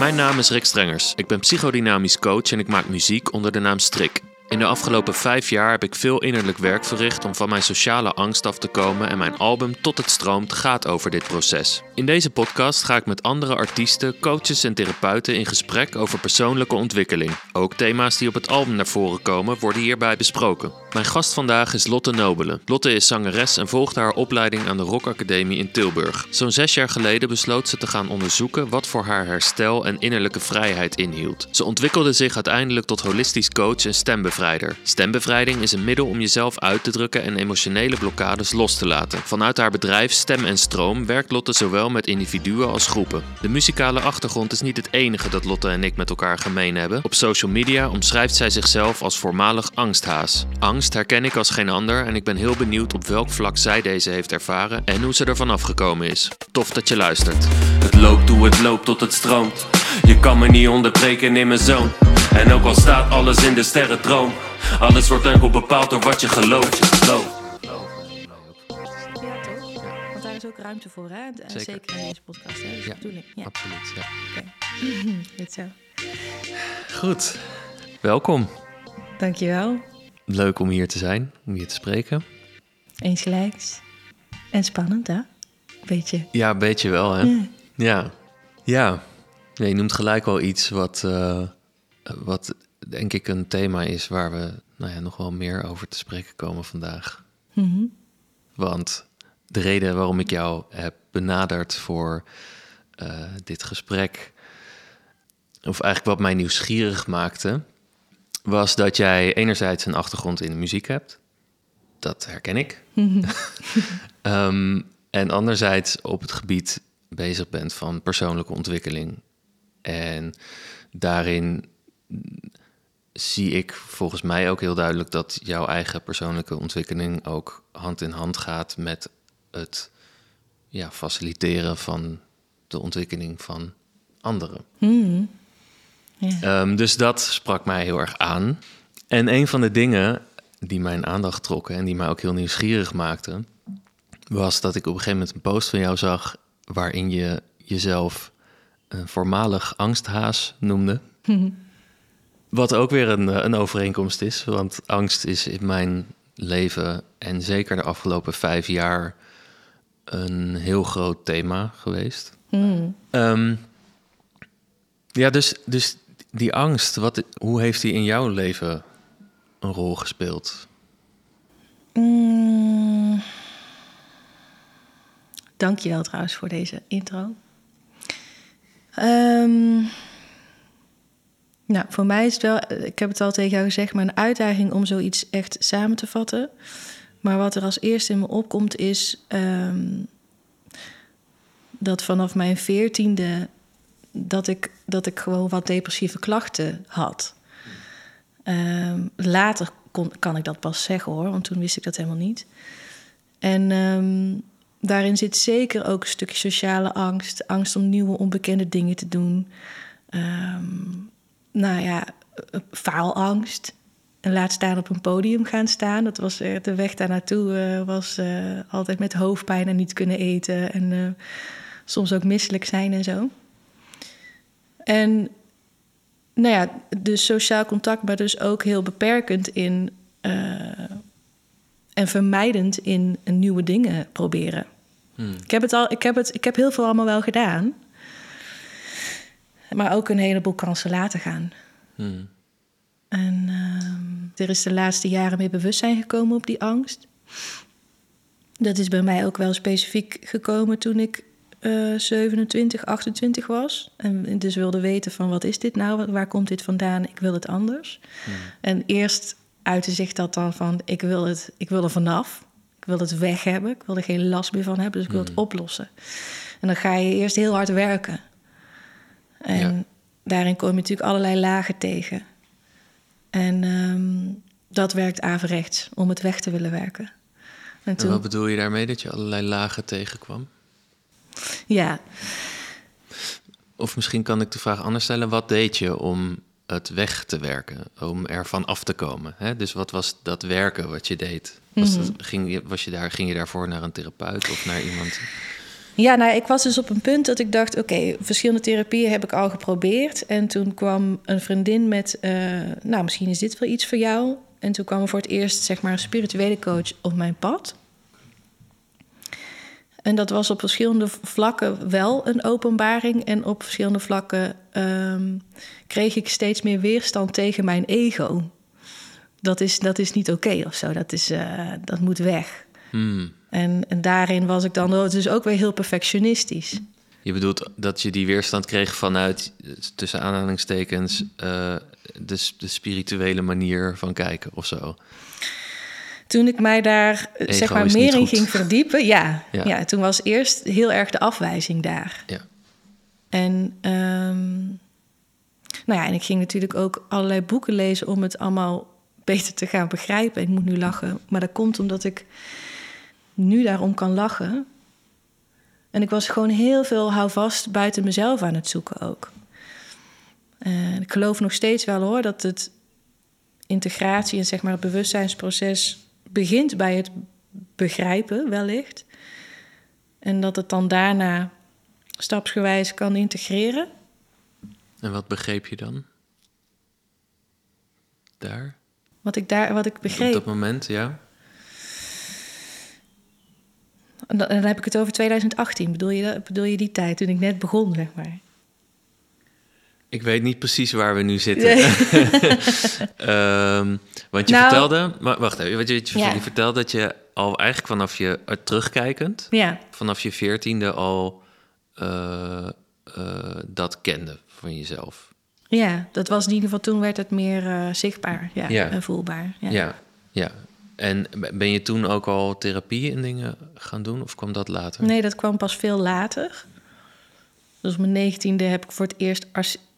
Mijn naam is Rick Strengers. Ik ben psychodynamisch coach en ik maak muziek onder de naam Strik. In de afgelopen 5 jaar heb ik veel innerlijk werk verricht om van mijn sociale angst af te komen en mijn album Tot het stroomt gaat over dit proces. In deze podcast ga ik met andere artiesten, coaches en therapeuten in gesprek over persoonlijke ontwikkeling. Ook thema's die op het album naar voren komen worden hierbij besproken. Mijn gast vandaag is Lotte Nobele. Lotte is zangeres en volgde haar opleiding aan de Rock Academie in Tilburg. Zo'n 6 jaar geleden besloot ze te gaan onderzoeken wat voor haar herstel en innerlijke vrijheid inhield. Ze ontwikkelde zich uiteindelijk tot holistisch coach en stembevrijder. Stembevrijding is een middel om jezelf uit te drukken en emotionele blokkades los te laten. Vanuit haar bedrijf Stem en Stroom werkt Lotte zowel met individuen als groepen. De muzikale achtergrond is niet het enige dat Lotte en ik met elkaar gemeen hebben. Op social media omschrijft zij zichzelf als voormalig angsthaas. Angst herken ik als geen ander en ik ben heel benieuwd op welk vlak zij deze heeft ervaren en hoe ze ervan afgekomen is. Tof dat je luistert. Het loopt hoe het loopt tot het stroomt. Je kan me niet onderbreken in mijn zoon. En ook al staat alles in de sterrendroom, alles wordt enkel bepaald door wat je gelooft. Ja, toch? Want daar is ook ruimte voor, hè? Zeker in deze podcast, hè? Dat is de bedoeling. Ja, absoluut. Ja. Oké. Goed zo. Goed, welkom. Dankjewel. Leuk om hier te zijn, om hier te spreken. Eens gelijks. En spannend, hè? Beetje. Ja, een beetje wel, hè? Ja. Ja, je noemt gelijk wel iets wat denk ik een thema is waar we nog wel meer over te spreken komen vandaag. Mm-hmm. Want de reden waarom ik jou heb benaderd voor dit gesprek, of eigenlijk wat mij nieuwsgierig maakte, was dat jij enerzijds een achtergrond in de muziek hebt. Dat herken ik. En anderzijds op het gebied bezig bent van persoonlijke ontwikkeling. En daarin zie ik volgens mij ook heel duidelijk dat jouw eigen persoonlijke ontwikkeling ook hand in hand gaat met het faciliteren van de ontwikkeling van anderen. Mm. Yeah. Dus dat sprak mij heel erg aan. En een van de dingen die mijn aandacht trokken en die mij ook heel nieuwsgierig maakten, was dat ik op een gegeven moment een post van jou zag waarin je jezelf een voormalig angsthaas noemde. Wat ook weer een overeenkomst is, want angst is in mijn leven en zeker de afgelopen 5 jaar een heel groot thema geweest. Dus die angst, hoe heeft die in jouw leven een rol gespeeld? Dank je wel trouwens voor deze intro. Voor mij is het wel, ik heb het al tegen jou gezegd, maar een uitdaging om zoiets echt samen te vatten. Maar wat er als eerste in me opkomt is dat vanaf mijn 14e dat ik gewoon wat depressieve klachten had. Later kan ik dat pas zeggen, hoor, want toen wist ik dat helemaal niet. En daarin zit zeker ook een stukje sociale angst. Angst om nieuwe, onbekende dingen te doen. Faalangst. En laat staan op een podium gaan staan. Dat was de weg daar naartoe was altijd met hoofdpijn en niet kunnen eten. En soms ook misselijk zijn en zo. En dus sociaal contact, maar dus ook heel beperkend in en vermijdend in nieuwe dingen proberen. Ik heb heel veel allemaal wel gedaan. Maar ook een heleboel kansen laten gaan. En er is de laatste jaren meer bewustzijn gekomen op die angst. Dat is bij mij ook wel specifiek gekomen toen ik 27, 28 was. En dus wilde weten van wat is dit nou? Waar komt dit vandaan? Ik wil het anders. En eerst uitte zich dat dan van ik wil er vanaf. Ik wil het weg hebben. Ik wil er geen last meer van hebben. Dus ik wil het oplossen. En dan ga je eerst heel hard werken. En daarin kom je natuurlijk allerlei lagen tegen. En dat werkt averechts om het weg te willen werken. En wat bedoel je daarmee, dat je allerlei lagen tegenkwam? Ja. Of misschien kan ik de vraag anders stellen. Wat deed je om het weg te werken? Om ervan af te komen? Hè? Dus wat was dat werken wat je deed? Ging je daarvoor naar een therapeut of naar iemand? Ja, nou, ik was dus op een punt dat ik dacht... oké, verschillende therapieën heb ik al geprobeerd. En toen kwam een vriendin met... nou, misschien is dit wel iets voor jou. En toen kwam er voor het eerst, zeg maar, een spirituele coach op mijn pad. En dat was op verschillende vlakken wel een openbaring. En op verschillende vlakken kreeg ik steeds meer weerstand tegen mijn ego. Dat is niet oké of zo. Dat moet weg. En daarin was ik dan dus ook weer heel perfectionistisch. Je bedoelt dat je die weerstand kreeg vanuit, tussen aanhalingstekens, de spirituele manier van kijken of zo? Toen ik mij daar zeg maar meer in ging verdiepen, ja, toen was eerst heel erg de afwijzing daar. Ja. En nou ja, en ik ging natuurlijk ook allerlei boeken lezen om het allemaal beter te gaan begrijpen. Ik moet nu lachen, maar dat komt omdat ik nu daarom kan lachen. En ik was gewoon heel veel houvast buiten mezelf aan het zoeken ook. Ik geloof nog steeds wel hoor, dat het integratie en zeg maar het bewustzijnsproces begint bij het begrijpen wellicht. En dat het dan daarna stapsgewijs kan integreren. En wat begreep je dan? Daar? Wat ik begreep. Op dat moment, ja. En dan heb ik het over 2018. Bedoel je die tijd, toen ik net begon, zeg maar? Ik weet niet precies waar we nu zitten. Want je vertelde... Maar wacht even, je vertelde dat je al eigenlijk vanaf je... terugkijkend, vanaf je 14e al dat kende van jezelf. Ja, dat was in ieder geval... Toen werd het meer zichtbaar en voelbaar. Ja. En ben je toen ook al therapie en dingen gaan doen? Of kwam dat later? Nee, dat kwam pas veel later. Dus op mijn 19e heb ik voor het eerst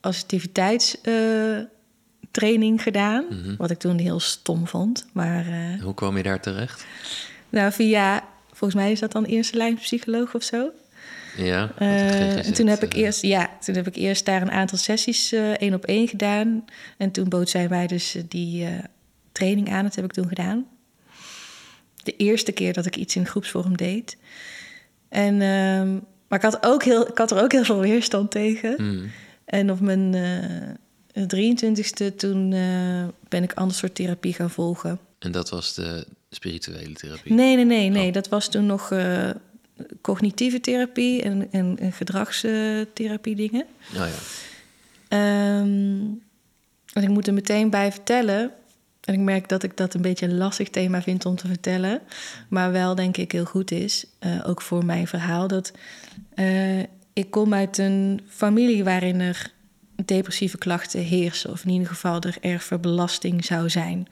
assertiviteitstraining gedaan. Mm-hmm. Wat ik toen heel stom vond. Maar, hoe kwam je daar terecht? Nou, volgens mij is dat dan eerste lijn psycholoog of zo. Ja, en toen heb ik eerst daar een aantal sessies 1-op-1 gedaan. En toen bood zij mij dus die training aan. Dat heb ik toen gedaan. De eerste keer dat ik iets in groepsvorm deed. En... maar ik had er ook heel veel weerstand tegen. En op mijn 23e toen ben ik ander soort therapie gaan volgen. En dat was de spirituele therapie? Nee. Dat was toen nog cognitieve therapie en gedragstherapie dingen. Oh ja. En ik moet er meteen bij vertellen... En ik merk dat ik dat een beetje een lastig thema vind om te vertellen. Maar wel, denk ik, heel goed is. Ook voor mijn verhaal. Dat ik kom uit een familie waarin er depressieve klachten heersen. Of in ieder geval er erfbelasting zou zijn.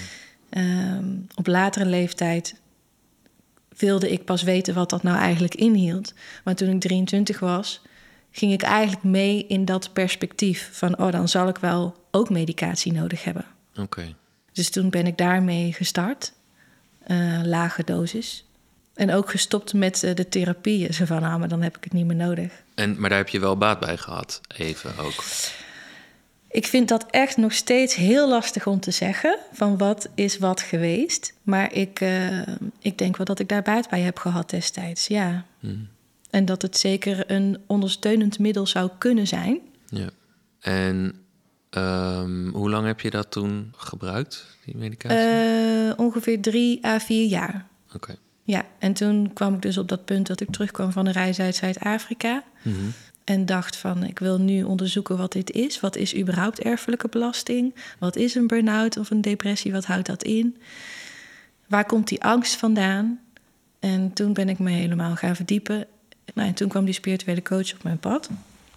Op latere leeftijd wilde ik pas weten wat dat nou eigenlijk inhield. Maar toen ik 23 was, ging ik eigenlijk mee in dat perspectief. Van, dan zal ik wel ook medicatie nodig hebben. Oké. Dus toen ben ik daarmee gestart. Lage dosis. En ook gestopt met de therapieën. Zo van, maar dan heb ik het niet meer nodig. Maar daar heb je wel baat bij gehad, even ook? Ik vind dat echt nog steeds heel lastig om te zeggen... van wat is wat geweest. Maar ik denk wel dat ik daar baat bij heb gehad destijds, ja. En dat het zeker een ondersteunend middel zou kunnen zijn. Ja. En... hoe lang heb je dat toen gebruikt, die medicatie? Ongeveer 3 à 4 jaar. Oké. Ja, en toen kwam ik dus op dat punt dat ik terugkwam van een reis uit Zuid-Afrika. Mm-hmm. En dacht van, ik wil nu onderzoeken wat dit is. Wat is überhaupt erfelijke belasting? Wat is een burn-out of een depressie? Wat houdt dat in? Waar komt die angst vandaan? En toen ben ik me helemaal gaan verdiepen. Nou, en toen kwam die spirituele coach op mijn pad.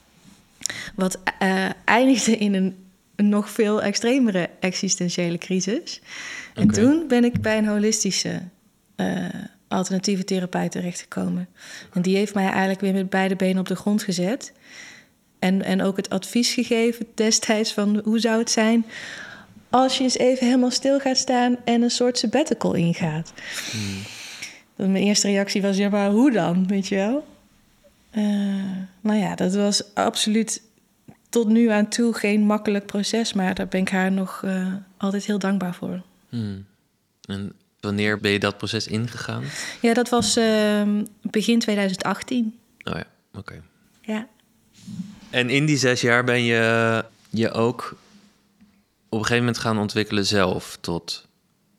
Wat eindigde in een nog veel extremere existentiële crisis. Okay. En toen ben ik bij een holistische alternatieve therapeut terechtgekomen. En die heeft mij eigenlijk weer met beide benen op de grond gezet. En ook het advies gegeven destijds van hoe zou het zijn... als je eens even helemaal stil gaat staan en een soort sabbatical ingaat. Mijn eerste reactie was, ja, maar hoe dan, weet je wel? Nou ja, dat was absoluut tot nu aan toe geen makkelijk proces... maar daar ben ik haar nog altijd heel dankbaar voor. En wanneer ben je dat proces ingegaan? Ja, dat was begin 2018. Oh ja, oké. Ja. En in die 6 jaar ben je ook op een gegeven moment gaan ontwikkelen zelf tot...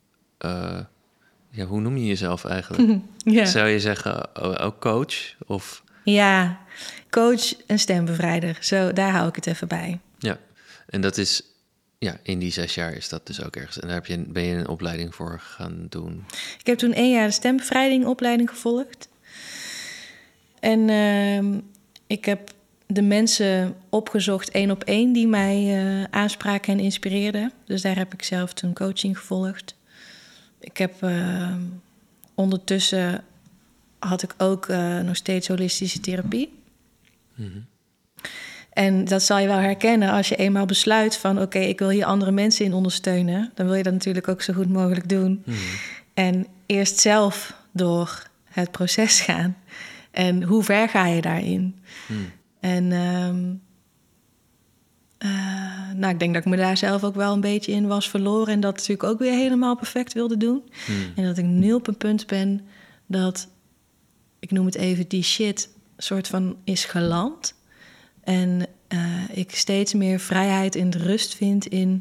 hoe noem je jezelf eigenlijk? Ja. Zou je zeggen ook coach? Of... Ja, coach en stembevrijder. Zo, daar hou ik het even bij. Ja, en dat is... Ja, in die 6 jaar is dat dus ook ergens. En daar ben je een opleiding voor gaan doen. Ik heb toen 1 jaar de stembevrijdingopleiding gevolgd. En ik heb de mensen opgezocht 1 op 1 die mij aanspraken en inspireerden. Dus daar heb ik zelf toen coaching gevolgd. Ik heb ondertussen had ik ook nog steeds holistische therapie. Mm-hmm. En dat zal je wel herkennen als je eenmaal besluit van... oké, ik wil hier andere mensen in ondersteunen. Dan wil je dat natuurlijk ook zo goed mogelijk doen. Mm-hmm. En eerst zelf door het proces gaan. En hoe ver ga je daarin? Mm. En ik denk dat ik me daar zelf ook wel een beetje in was verloren... en dat natuurlijk ook weer helemaal perfect wilde doen. Mm. En dat ik nu op een punt ben dat... ik noem het even die shit soort van is geland... En ik steeds meer vrijheid en rust vind in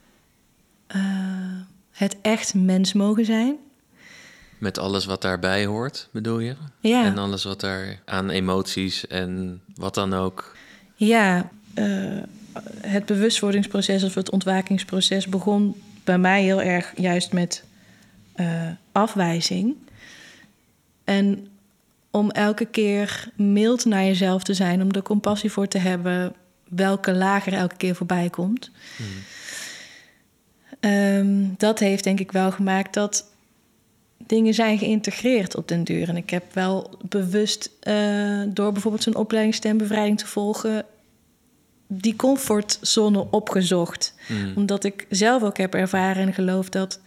het echt mens mogen zijn. Met alles wat daarbij hoort, bedoel je? Ja. En alles wat daar aan emoties en wat dan ook... Ja, het bewustwordingsproces of het ontwakingsproces begon bij mij heel erg juist met afwijzing. En... om elke keer mild naar jezelf te zijn... om er compassie voor te hebben... welke laag er elke keer voorbij komt. Dat heeft denk ik wel gemaakt... dat dingen zijn geïntegreerd op den duur. En ik heb wel bewust... door bijvoorbeeld zo'n opleiding stembevrijding te volgen... die comfortzone opgezocht. Omdat ik zelf ook heb ervaren en geloof dat...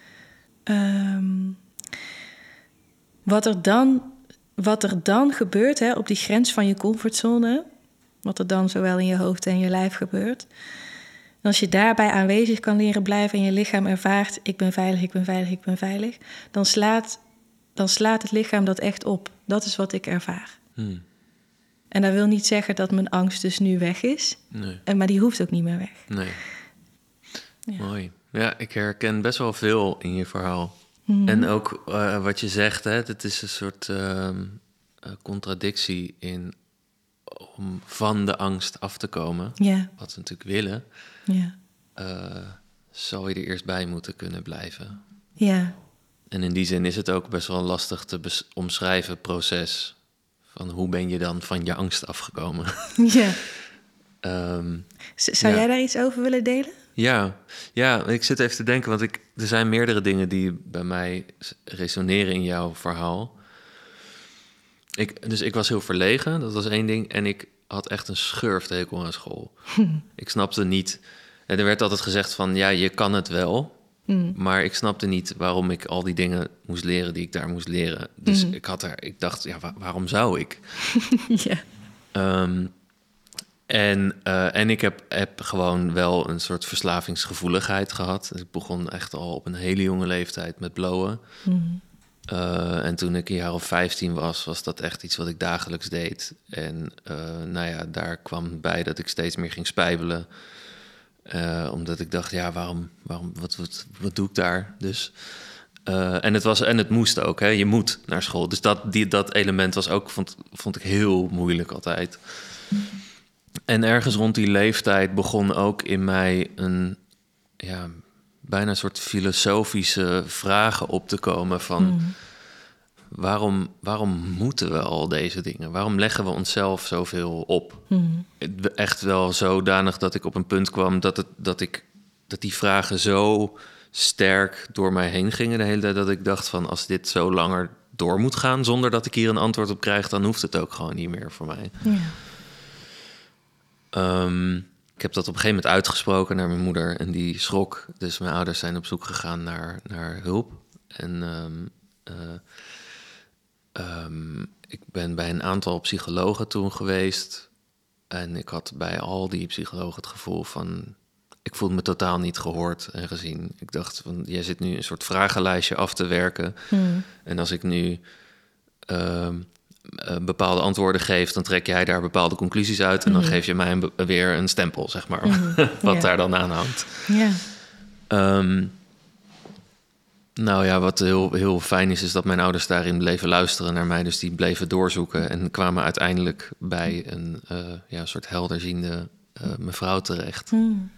Wat er dan gebeurt, hè, op die grens van je comfortzone... wat er dan zowel in je hoofd en je lijf gebeurt... en als je daarbij aanwezig kan leren blijven... en je lichaam ervaart, ik ben veilig, ik ben veilig, ik ben veilig... dan slaat het lichaam dat echt op. Dat is wat ik ervaar. En dat wil niet zeggen dat mijn angst dus nu weg is. Nee. Maar die hoeft ook niet meer weg. Nee. Ja. Mooi. Ja, ik herken best wel veel in je verhaal... En ook wat je zegt, hè, het is een soort contradictie in om van de angst af te komen. Ja. Wat we natuurlijk willen. Ja. Zal je er eerst bij moeten kunnen blijven. Ja. En in die zin is het ook best wel lastig te omschrijven proces. Van hoe ben je dan van je angst afgekomen? Ja. Zou jij daar iets over willen delen? Ja, ik zit even te denken, want er zijn meerdere dingen die bij mij resoneren in jouw verhaal. Ik was heel verlegen, dat was 1 ding. En ik had echt een schurftekel aan school. Ik snapte niet... Er werd altijd gezegd van, ja, je kan het wel. Maar ik snapte niet waarom ik al die dingen moest leren die ik daar moest leren. Dus ik dacht, ja, waarom zou ik? Ja. En ik heb gewoon wel een soort verslavingsgevoeligheid gehad. Dus ik begon echt al op een hele jonge leeftijd met blowen. En toen ik een jaar of 15 was dat echt iets wat ik dagelijks deed. En daar kwam bij dat ik steeds meer ging spijbelen. Omdat ik dacht, ja, waarom wat doe ik daar? Dus, en het moest ook, hè? Je moet naar school. Dus dat element was ook, vond ik heel moeilijk altijd. En ergens rond die leeftijd begon ook in mij bijna een soort filosofische vragen op te komen van... Waarom moeten we al deze dingen? Waarom leggen we onszelf zoveel op? Echt wel zodanig dat ik op een punt kwam dat die vragen zo sterk door mij heen gingen de hele tijd... dat ik dacht van, als dit zo langer door moet gaan zonder dat ik hier een antwoord op krijg... dan hoeft het ook gewoon niet meer voor mij. Ja. Ik heb dat op een gegeven moment uitgesproken naar mijn moeder en die schrok. Dus mijn ouders zijn op zoek gegaan naar hulp. En ik ben bij een aantal psychologen toen geweest. En ik had bij al die psychologen het gevoel van... ik voelde me totaal niet gehoord en gezien. Ik dacht, van, jij zit nu een soort vragenlijstje af te werken. En als ik nu bepaalde antwoorden geef, dan trek jij daar bepaalde conclusies uit. En dan geef je mij weer een stempel, zeg maar, wat daar dan aan hangt. Ja. Nou ja, wat heel fijn is dat mijn ouders daarin bleven luisteren naar mij. Dus die bleven doorzoeken en kwamen uiteindelijk bij een soort helderziende mevrouw terecht.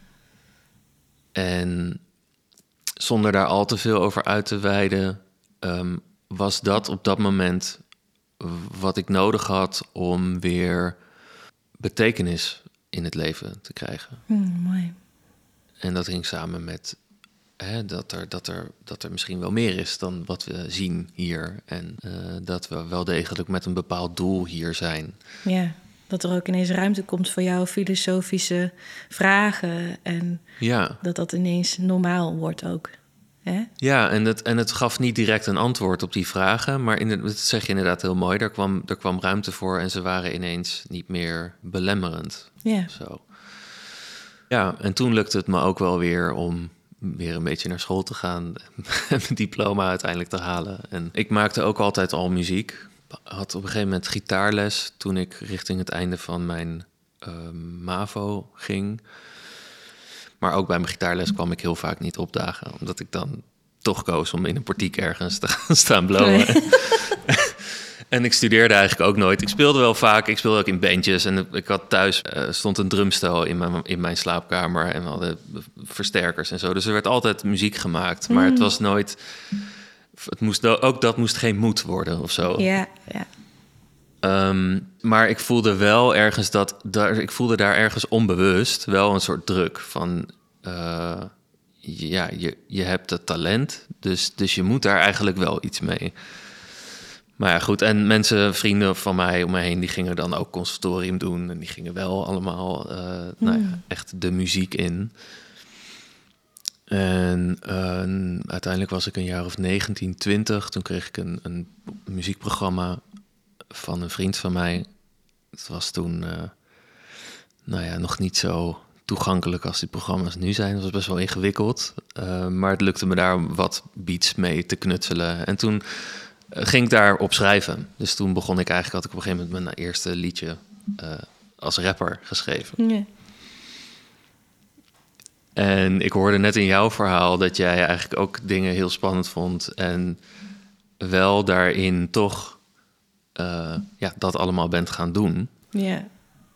En zonder daar al te veel over uit te weiden, was dat op dat moment wat ik nodig had om weer betekenis in het leven te krijgen. Mooi. En dat ging samen met dat er misschien wel meer is dan wat we zien hier. En dat we wel degelijk met een bepaald doel hier zijn. Ja, dat er ook ineens ruimte komt voor jouw filosofische vragen. En dat ineens normaal wordt ook. Hè? Ja, en het gaf niet direct een antwoord op die vragen. Maar dat zeg je inderdaad heel mooi. Er kwam ruimte voor en ze waren ineens niet meer belemmerend. Ja. Zo. Ja, en toen lukte het me ook wel weer om weer een beetje naar school te gaan en mijn diploma uiteindelijk te halen. En ik maakte ook altijd al muziek. Had op een gegeven moment gitaarles toen ik richting het einde van mijn MAVO ging. Maar ook bij mijn gitaarles kwam ik heel vaak niet opdagen, omdat ik dan toch koos om in een portiek ergens te gaan staan blowen. Nee. En ik studeerde eigenlijk ook nooit. Ik speelde wel vaak, ik speelde ook in bandjes. En ik had thuis, stond een drumstel in mijn slaapkamer. En we hadden versterkers en zo. Dus er werd altijd muziek gemaakt. Maar het was nooit... dat moest geen moed worden of zo. Ja. Maar ik voelde wel ergens ik voelde daar ergens onbewust wel een soort druk van... je hebt het talent, dus je moet daar eigenlijk wel iets mee. Maar ja, goed. En vrienden van mij om me heen, die gingen dan ook conservatorium doen. En die gingen wel allemaal echt de muziek in. En uiteindelijk was ik een jaar of 19, 20. Toen kreeg ik een muziekprogramma van een vriend van mij. Het was toen nog niet zo toegankelijk als die programma's nu zijn. Het was best wel ingewikkeld. Maar het lukte me daar wat beats mee te knutselen. En toen ging ik daarop schrijven. Dus toen had ik op een gegeven moment mijn eerste liedje als rapper geschreven. Ja. En ik hoorde net in jouw verhaal dat jij eigenlijk ook dingen heel spannend vond. En wel daarin toch dat allemaal bent gaan doen. Ja.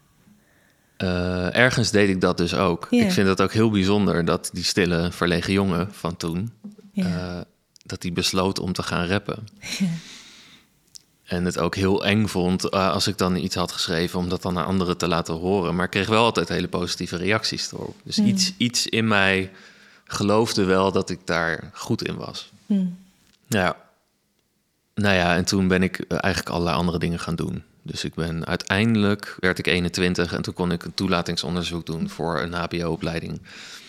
Ergens deed ik dat dus ook. Ja. Ik vind het ook heel bijzonder dat die stille, verlegen jongen van toen... dat hij besloot om te gaan rappen. Ja. En het ook heel eng vond als ik dan iets had geschreven... om dat dan naar anderen te laten horen. Maar ik kreeg wel altijd hele positieve reacties erop. Dus iets in mij geloofde wel dat ik daar goed in was. Ja. Nou ja, en toen ben ik eigenlijk allerlei andere dingen gaan doen. Dus uiteindelijk werd ik 21... en toen kon ik een toelatingsonderzoek doen voor een HBO-opleiding.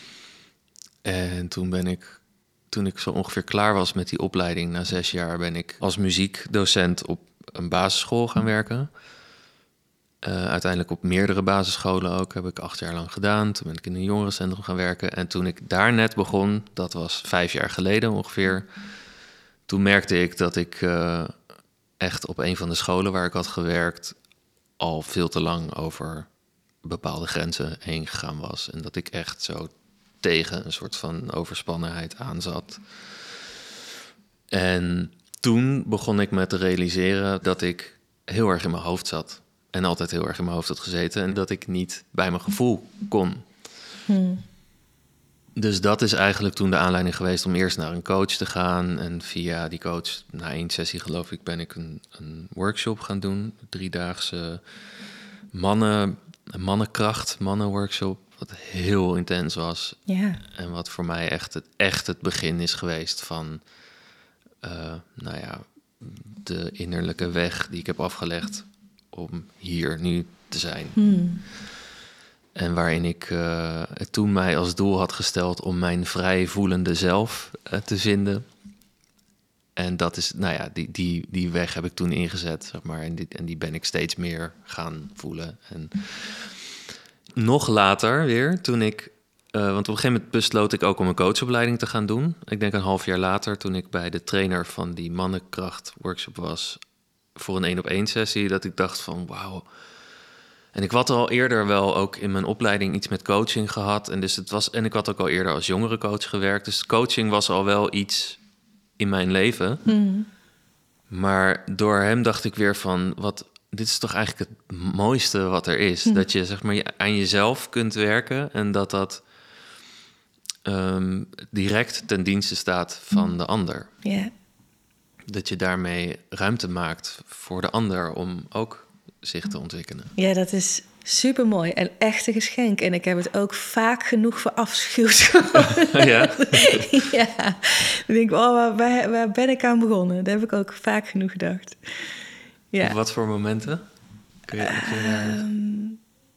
En toen ik zo ongeveer klaar was met die opleiding, na 6 jaar, ben ik als muziekdocent op een basisschool gaan werken. Uiteindelijk op meerdere basisscholen ook, heb ik 8 jaar lang gedaan. Toen ben ik in een jongerencentrum gaan werken. En toen ik daar net begon, dat was 5 jaar geleden ongeveer... toen merkte ik dat ik echt op een van de scholen waar ik had gewerkt... al veel te lang over bepaalde grenzen heen gegaan was. En dat ik echt zo tegen een soort van overspannenheid aan zat. En toen begon ik me te realiseren dat ik heel erg in mijn hoofd zat. En altijd heel erg in mijn hoofd had gezeten. En dat ik niet bij mijn gevoel kon. Dus dat is eigenlijk toen de aanleiding geweest om eerst naar een coach te gaan. En via die coach, na 1 sessie geloof ik, ben ik een workshop gaan doen. 3-daagse mannenworkshop. Wat heel intens was. Ja. En wat voor mij echt het begin is geweest van... de innerlijke weg die ik heb afgelegd... om hier nu te zijn. En waarin ik toen mij als doel had gesteld... om mijn vrij voelende zelf te vinden. En dat is, die weg heb ik toen ingezet, zeg maar. En die ben ik steeds meer gaan voelen. En nog later weer, toen ik Want op een gegeven moment besloot ik ook om een coachopleiding te gaan doen. Ik denk een half jaar later, toen ik bij de trainer van die mannenkracht-workshop was... voor een 1-op-1 sessie, dat ik dacht van wauw. En ik had al eerder wel ook in mijn opleiding iets met coaching gehad. En ik had ook al eerder als jongerencoach gewerkt. Dus coaching was al wel iets in mijn leven. Maar door hem dacht ik weer van... dit is toch eigenlijk het mooiste wat er is. Dat je zeg maar aan jezelf kunt werken... en dat direct ten dienste staat van de ander. Yeah. Dat je daarmee ruimte maakt voor de ander... om ook zich te ontwikkelen. Ja, dat is supermooi en echt een geschenk. En ik heb het ook vaak genoeg verafschuwd. Ja? Ja. Ik denk, waar ben ik aan begonnen? Dat heb ik ook vaak genoeg gedacht. Ja. Op wat voor momenten? Kun je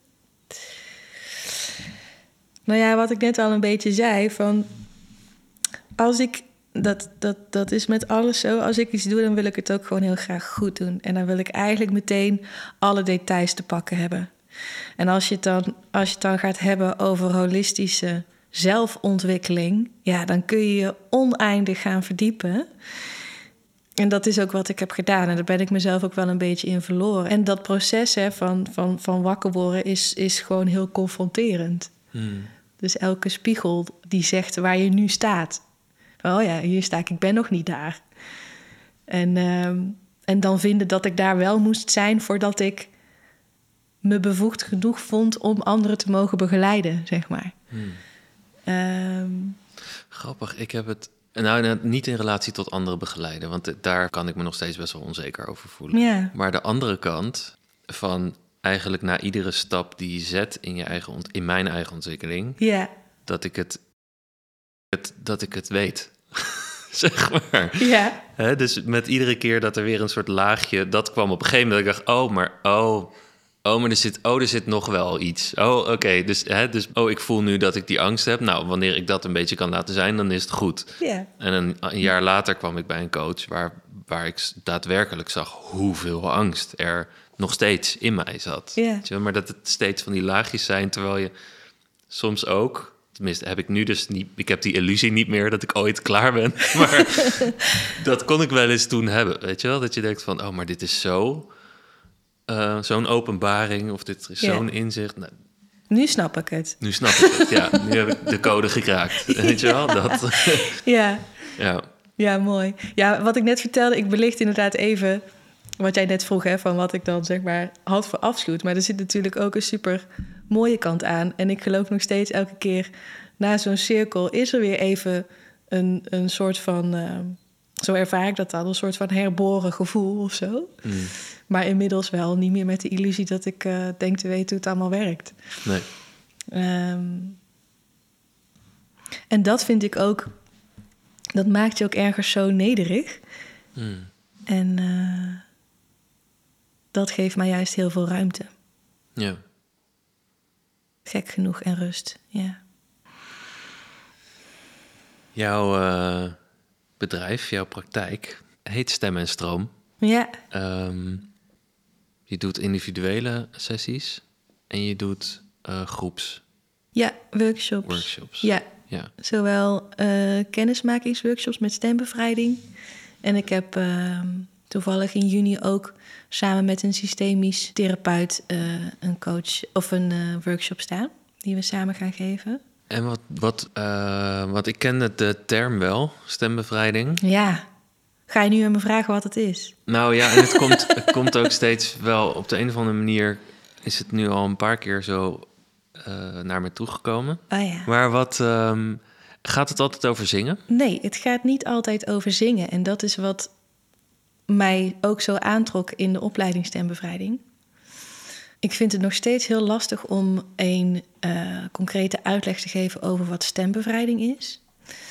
Nou ja, wat ik net al een beetje zei... van als ik... Dat is met alles zo. Als ik iets doe, dan wil ik het ook gewoon heel graag goed doen. En dan wil ik eigenlijk meteen alle details te pakken hebben. En als je het dan gaat hebben over holistische zelfontwikkeling... ja, dan kun je je oneindig gaan verdiepen. En dat is ook wat ik heb gedaan. En daar ben ik mezelf ook wel een beetje in verloren. En dat proces van wakker worden is gewoon heel confronterend. Dus elke spiegel die zegt waar je nu staat... oh ja, hier sta ik ben nog niet daar. En dan vinden dat ik daar wel moest zijn... voordat ik me bevoegd genoeg vond om anderen te mogen begeleiden, zeg maar. Grappig, ik heb het... Nou, niet in relatie tot anderen begeleiden... want daar kan ik me nog steeds best wel onzeker over voelen. Ja. Maar de andere kant van eigenlijk na iedere stap die je zet... in mijn eigen ontwikkeling... Ja. dat ik het weet, zeg maar. Ja. Dus met iedere keer dat er weer een soort laagje... dat kwam op een gegeven moment dat ik dacht... maar er zit nog wel iets. Oké. Dus ik voel nu dat ik die angst heb. Nou, wanneer ik dat een beetje kan laten zijn, dan is het goed. Ja. En een jaar later kwam ik bij een coach... waar ik daadwerkelijk zag hoeveel angst er nog steeds in mij zat. Ja. Maar dat het steeds van die laagjes zijn... terwijl je soms ook... Tenminste, heb ik nu dus niet... Ik heb die illusie niet meer dat ik ooit klaar ben. Maar dat kon ik wel eens toen hebben, weet je wel? Dat je denkt van, maar dit is zo'n openbaring... of dit is zo'n inzicht. Nou, nu snap ik het. Nu snap ik het, ja. Nu heb ik de code gekraakt, weet je wel? Dat. Ja. Ja. Ja, mooi. Ja, wat ik net vertelde, ik belicht inderdaad even... wat jij net vroeg, van wat ik dan zeg maar had verafschuwd. Maar er zit natuurlijk ook een super mooie kant aan. En ik geloof nog steeds elke keer na zo'n cirkel... is er weer even een soort van... zo ervaar ik dat dan, een soort van herboren gevoel of zo. Maar inmiddels wel niet meer met de illusie dat ik denk te weten hoe het allemaal werkt. Nee. En dat vind ik ook... dat maakt je ook ergens zo nederig. En... dat geeft mij juist heel veel ruimte. Ja. Gek genoeg en rust, ja. Jouw bedrijf, jouw praktijk, heet Stem en Stroom. Ja. Je doet individuele sessies en je doet groeps. Ja, workshops. Ja. Zowel kennismakingsworkshops met stembevrijding. En ik heb... toevallig in juni ook samen met een systemisch therapeut een coach of een workshop staan die we samen gaan geven. En wat ik ken de term wel, stembevrijding. Ja, ga je nu aan me vragen wat het is? Nou ja, en het komt ook steeds wel op de een of andere manier is het nu al een paar keer zo naar me toegekomen. Oh ja. Maar gaat het altijd over zingen? Nee, het gaat niet altijd over zingen en dat is wat mij ook zo aantrok in de opleiding stembevrijding. Ik vind het nog steeds heel lastig om een concrete uitleg te geven over wat stembevrijding is.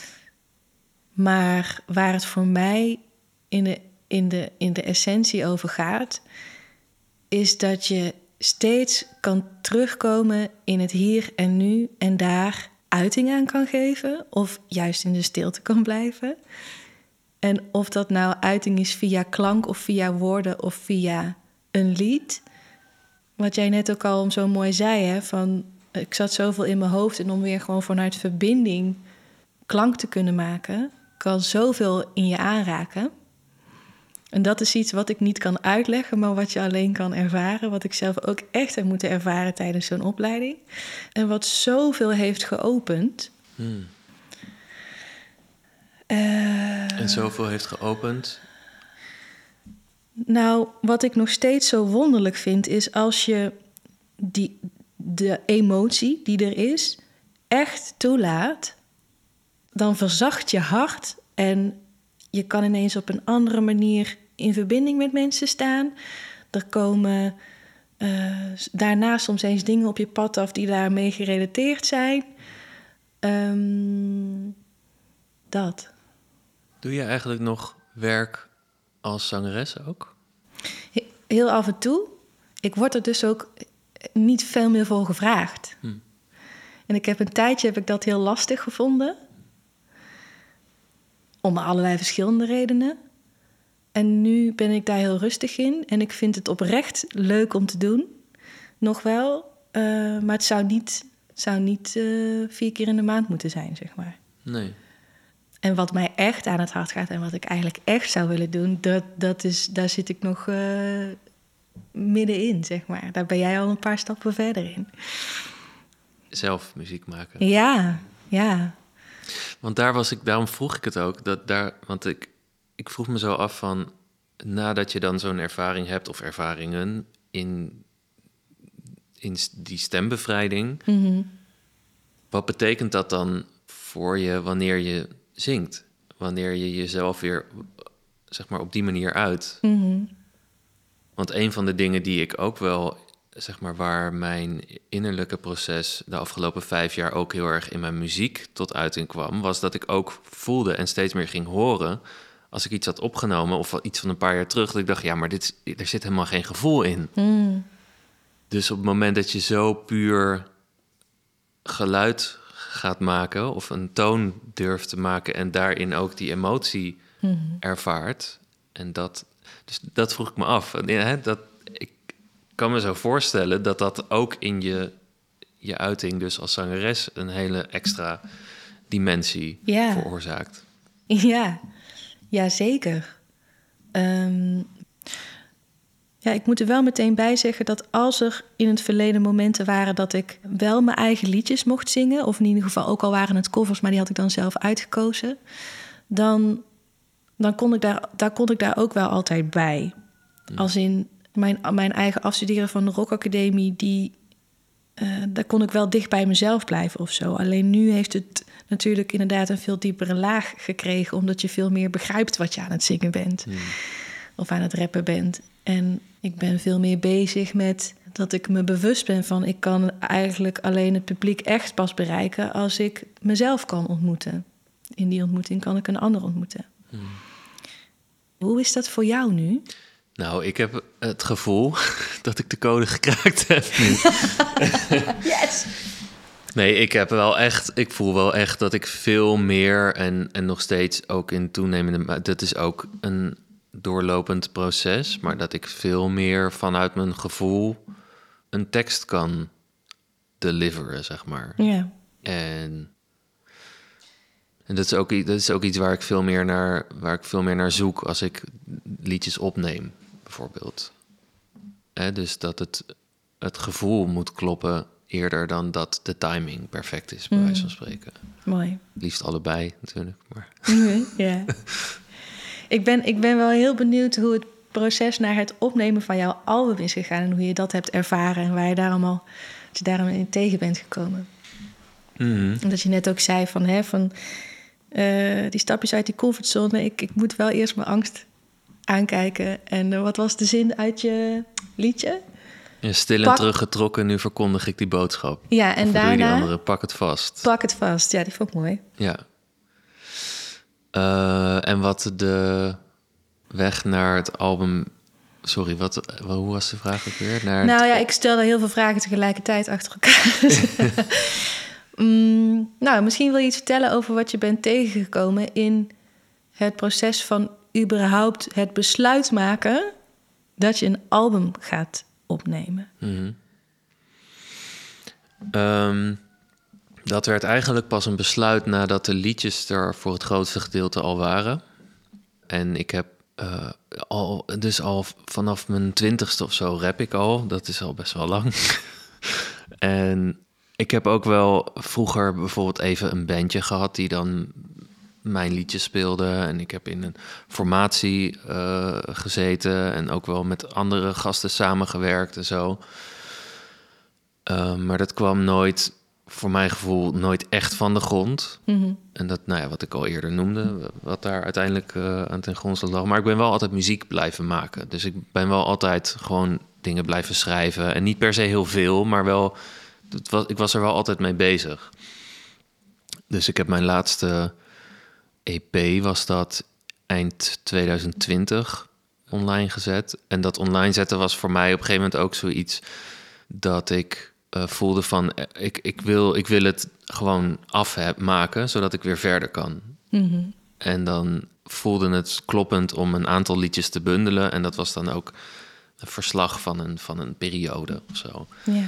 Maar waar het voor mij in de essentie over gaat, is dat je steeds kan terugkomen in het hier en nu en daar uiting aan kan geven, of juist in de stilte kan blijven. En of dat nou uiting is via klank of via woorden of via een lied. Wat jij net ook al zo mooi zei, van ik zat zoveel in mijn hoofd. En om weer gewoon vanuit verbinding klank te kunnen maken, kan zoveel in je aanraken. En dat is iets wat ik niet kan uitleggen, maar wat je alleen kan ervaren. Wat ik zelf ook echt heb moeten ervaren tijdens zo'n opleiding. En wat zoveel heeft geopend. En zoveel heeft geopend? Nou, wat ik nog steeds zo wonderlijk vind, is als je de emotie die er is echt toelaat, dan verzacht je hart en je kan ineens op een andere manier in verbinding met mensen staan. Er komen daarna soms eens dingen op je pad af die daarmee gerelateerd zijn. Dat. Doe je eigenlijk nog werk als zangeres ook? Heel af en toe. Ik word er dus ook niet veel meer voor gevraagd. En een tijdje heb ik dat heel lastig gevonden. Om allerlei verschillende redenen. En nu ben ik daar heel rustig in. En ik vind het oprecht leuk om te doen. Nog wel. Maar het zou niet 4 keer in de maand moeten zijn, zeg maar. Nee. En wat mij echt aan het hart gaat en wat ik eigenlijk echt zou willen doen, daar zit ik nog middenin, zeg maar. Daar ben jij al een paar stappen verder in. Zelf muziek maken. Ja. Want daarom vroeg ik het ook. Want ik vroeg me zo af van, nadat je dan zo'n ervaring hebt, of ervaringen in die stembevrijding, wat betekent dat dan voor je wanneer je zingt? Wanneer je jezelf weer, zeg maar, op die manier uit? Want een van de dingen die ik ook wel, zeg maar, waar mijn innerlijke proces de afgelopen 5 jaar ook heel erg in mijn muziek tot uiting kwam, was dat ik ook voelde en steeds meer ging horen, als ik iets had opgenomen of iets van een paar jaar terug, dat ik dacht, ja, maar er zit helemaal geen gevoel in. Dus op het moment dat je zo puur geluid gaat maken of een toon durft te maken en daarin ook die emotie ervaart, en dus dat vroeg ik me af. Ik kan me zo voorstellen dat dat ook in je uiting, dus als zangeres, een hele extra dimensie veroorzaakt. Ja, zeker. Ik moet er wel meteen bij zeggen dat als er in het verleden momenten waren dat ik wel mijn eigen liedjes mocht zingen, of in ieder geval ook al waren het covers, maar die had ik dan zelf uitgekozen, dan kon ik daar ook wel altijd bij. Als in mijn eigen afstuderen van de Rock Academie, daar kon ik wel dicht bij mezelf blijven of zo. Alleen nu heeft het natuurlijk inderdaad een veel diepere laag gekregen, omdat je veel meer begrijpt wat je aan het zingen bent. Of aan het rappen bent. En ik ben veel meer bezig met dat ik me bewust ben van, ik kan eigenlijk alleen het publiek echt pas bereiken als ik mezelf kan ontmoeten. In die ontmoeting kan ik een ander ontmoeten. Hoe is dat voor jou nu? Nou, ik heb het gevoel dat ik de code gekraakt heb nu. Yes! Nee, ik voel wel echt dat ik veel meer en nog steeds ook in toenemende, dat is ook een doorlopend proces, maar dat ik veel meer vanuit mijn gevoel een tekst kan deliveren, zeg maar. Ja. En dat is ook iets waar ik veel meer naar zoek als ik liedjes opneem, bijvoorbeeld. Dus dat het gevoel moet kloppen eerder dan dat de timing perfect is, bij wijze van spreken. Mooi. Liefst allebei, natuurlijk. Maar. Ja. Ik ben wel heel benieuwd hoe het proces naar het opnemen van jouw album is gegaan en hoe je dat hebt ervaren en waar je daarom in tegen bent gekomen. Dat je net ook zei van die stapjes uit die comfortzone. Ik moet wel eerst mijn angst aankijken. En wat was de zin uit je liedje? Ja, stil en teruggetrokken, nu verkondig ik die boodschap. Ja, en daarna... die andere, pak het vast. Pak het vast, ja, die vond ik mooi. Ja. En wat de weg naar het album... Sorry, hoe was de vraag ook weer? Ik stelde heel veel vragen tegelijkertijd achter elkaar. Misschien wil je iets vertellen over wat je bent tegengekomen in het proces van überhaupt het besluit maken dat je een album gaat opnemen. Dat werd eigenlijk pas een besluit nadat de liedjes er voor het grootste gedeelte al waren. En ik heb al vanaf mijn 20ste of zo rap ik al. Dat is al best wel lang. En ik heb ook wel vroeger bijvoorbeeld even een bandje gehad die dan mijn liedjes speelde. En ik heb in een formatie gezeten en ook wel met andere gasten samengewerkt en zo. Maar dat kwam nooit, voor mijn gevoel, nooit echt van de grond. Mm-hmm. En dat, nou ja, wat ik al eerder noemde, wat daar uiteindelijk aan ten grondslag lag. Maar ik ben wel altijd muziek blijven maken. Dus ik ben wel altijd gewoon dingen blijven schrijven. En niet per se heel veel, maar wel, ik was er wel altijd mee bezig. Dus ik heb mijn laatste EP, was dat eind 2020, online gezet. En dat online zetten was voor mij op een gegeven moment ook zoiets dat ik voelde van, ik wil het gewoon afmaken, zodat ik weer verder kan. Mm-hmm. En dan voelde het kloppend om een aantal liedjes te bundelen. En dat was dan ook een verslag van een periode of zo.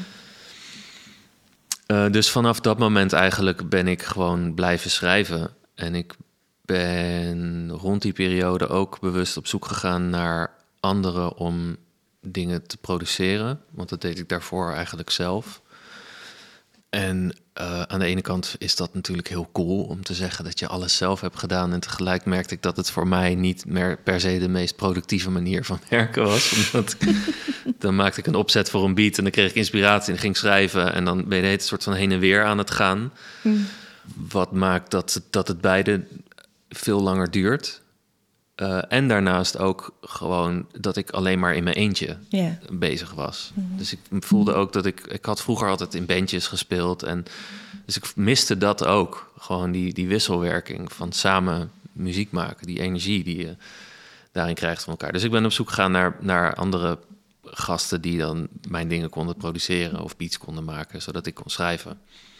Yeah. Dus vanaf dat moment eigenlijk ben ik gewoon blijven schrijven. En ik ben rond die periode ook bewust op zoek gegaan naar anderen om dingen te produceren. Want dat deed ik daarvoor eigenlijk zelf. En aan de ene kant is dat natuurlijk heel cool om te zeggen dat je alles zelf hebt gedaan. En tegelijk merkte ik dat het voor mij niet meer per se de meest productieve manier van werken was. Omdat dan maakte ik een opzet voor een beat en dan kreeg ik inspiratie en ging schrijven. En dan ben je de hele soort van heen en weer aan het gaan. Mm. Wat maakt dat het beide veel langer duurt. En daarnaast ook gewoon dat ik alleen maar in mijn eentje bezig was. Mm-hmm. Dus ik voelde ook dat ik had vroeger altijd in bandjes gespeeld. En dus ik miste dat ook. Gewoon die wisselwerking van samen muziek maken. Die energie die je daarin krijgt van elkaar. Dus ik ben op zoek gegaan naar andere gasten die dan mijn dingen konden produceren of beats konden maken, zodat ik kon schrijven.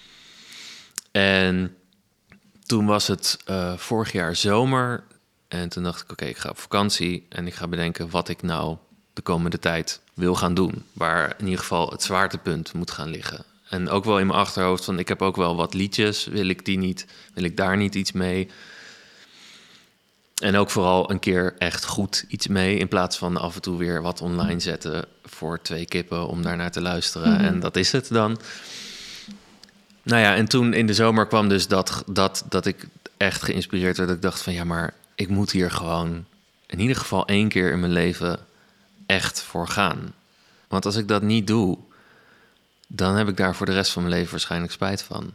En toen was het vorig jaar zomer. En toen dacht ik, oké, ik ga op vakantie en ik ga bedenken wat ik nou de komende tijd wil gaan doen. Waar in ieder geval het zwaartepunt moet gaan liggen. En ook wel in mijn achterhoofd van, ik heb ook wel wat liedjes. Wil ik daar niet iets mee? En ook vooral een keer echt goed iets mee. In plaats van af en toe weer wat online zetten voor 2 kippen om daarnaar te luisteren. Mm-hmm. En dat is het dan. Nou ja, en toen in de zomer kwam dus dat ik echt geïnspireerd werd. Dat ik dacht van, ja, maar ik moet hier gewoon in ieder geval 1 keer in mijn leven echt voor gaan. Want als ik dat niet doe, dan heb ik daar voor de rest van mijn leven waarschijnlijk spijt van.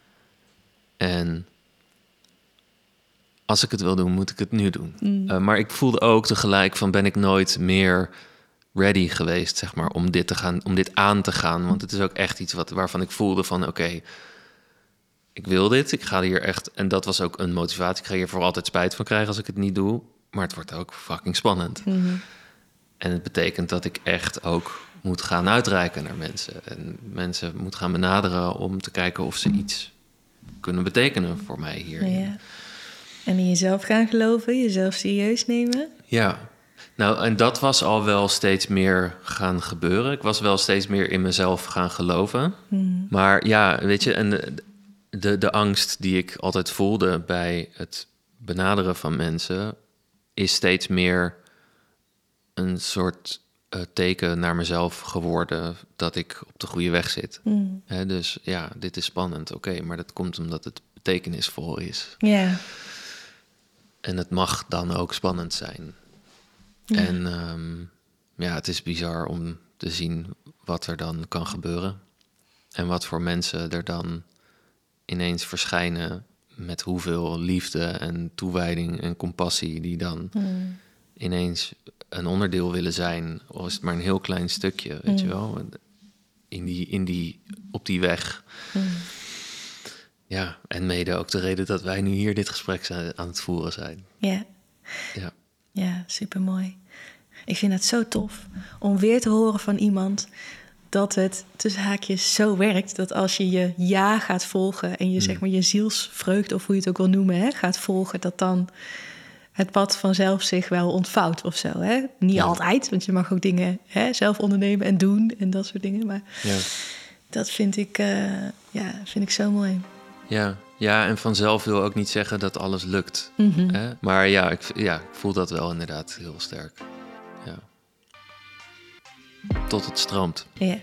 En als ik het wil doen, moet ik het nu doen. Mm. Maar ik voelde ook tegelijk van, ben ik nooit meer ready geweest, zeg maar, om dit aan te gaan. Want het is ook echt iets waarvan ik voelde van, oké, ik wil dit, ik ga hier echt... En dat was ook een motivatie. Ik ga hier voor altijd spijt van krijgen als ik het niet doe. Maar het wordt ook fucking spannend. Mm-hmm. En het betekent dat ik echt ook moet gaan uitreiken naar mensen. En mensen moet gaan benaderen om te kijken of ze iets kunnen betekenen voor mij hier. Ja. En in jezelf gaan geloven, jezelf serieus nemen. Ja. Nou, en dat was al wel steeds meer gaan gebeuren. Ik was wel steeds meer in mezelf gaan geloven. Mm. Maar ja, weet je... en de angst die ik altijd voelde bij het benaderen van mensen is steeds meer een soort teken naar mezelf geworden dat ik op de goede weg zit. Mm. Dus ja, dit is spannend, oké, maar dat komt omdat het betekenisvol is. Yeah. En het mag dan ook spannend zijn. Ja. En het is bizar om te zien wat er dan kan gebeuren. En wat voor mensen er dan ineens verschijnen met hoeveel liefde en toewijding en compassie die dan ineens een onderdeel willen zijn. Of is het maar een heel klein stukje, weet je wel, op die weg. Ja, en mede ook de reden dat wij nu hier dit gesprek aan het voeren zijn. Ja. Ja, supermooi. Ik vind het zo tof om weer te horen van iemand dat het tussen haakjes zo werkt dat als je je ja gaat volgen en je zeg maar je zielsvreugde, of hoe je het ook wil noemen, gaat volgen, dat dan het pad vanzelf zich wel ontvouwt of zo. Hè? Niet altijd, want je mag ook dingen zelf ondernemen en doen en dat soort dingen. Maar Dat vind ik zo mooi. Ja, en vanzelf wil ook niet zeggen dat alles lukt. Mm-hmm. Hè? Maar ik voel dat wel inderdaad heel sterk. Ja. Tot het stroomt. Ja.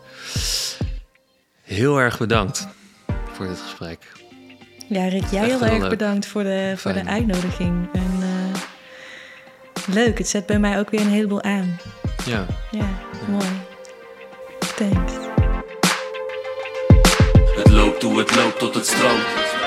Heel erg bedankt voor dit gesprek. Ja, Rick, jij heel erg bedankt voor de uitnodiging. En leuk, het zet bij mij ook weer een heleboel aan. Ja. Ja, mooi. Thanks. Het loopt hoe het loopt tot het stroomt.